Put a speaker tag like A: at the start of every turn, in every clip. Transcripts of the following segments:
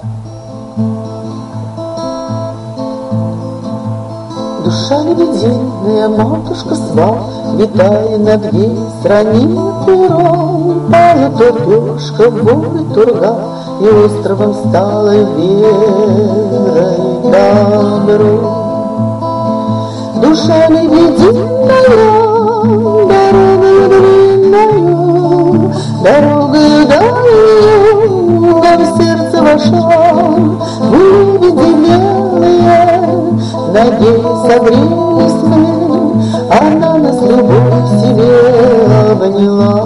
A: Душа лебединая, матушка-свал, витая над ей странным пером, пала топешка в горы Турга, и островом стала верой добру. Душа лебединая, дорогою длинною, дорогою дальною, да в сердце вошла, выведи белые, надеюсь, согрелись мы, она нас любовь себе обняла.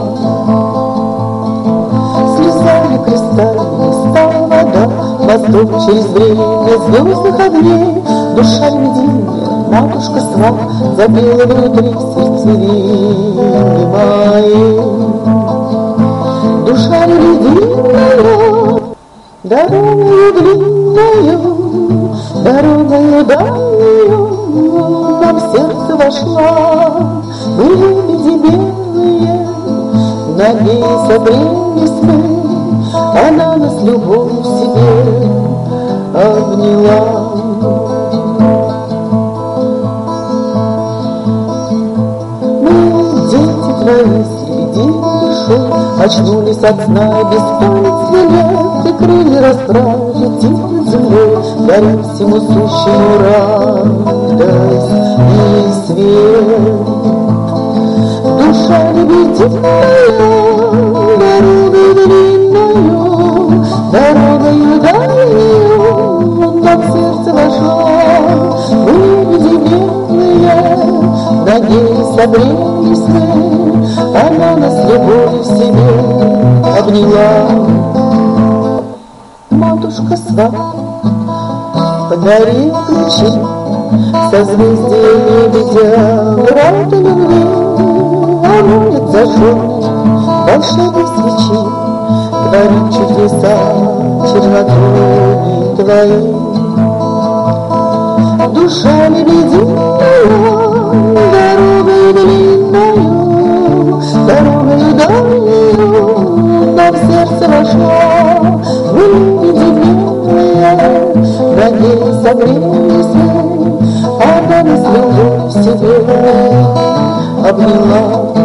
A: Слезами кристальной стала вода, восток через время звездных огней. Душа лебединая, матушка-свал, запела внутри сердцевины моей. Душа лебединая, дорогою длинною, дорогою дальною, нам в сердце вошла, мы лебеди белые, на ней согрелись мы, она нас любовь себе обняла. Мы, дети твои, среди души, очнулись от сна беспамятства лет, и крылья расправили над землей, дарим всему сущему радость и свет. Душа лебединая, дорогою длинною, дорогою дальною, нам в сердце вошла, мы лебеди белые, на ней согрелись мы, она нас любовью в себе обняла. Матушка-свал подарил ключи, созвездие лебедя, врата любви, амулет зажженный волшебной свечи, творит чудеса чернотой твоей. Душа лебединая, дорогою длинною, дорогою дальнюю, нам в сердце вошла, мы лебеди белые, на ней согрелись мы, она нас любовь в себе обняла.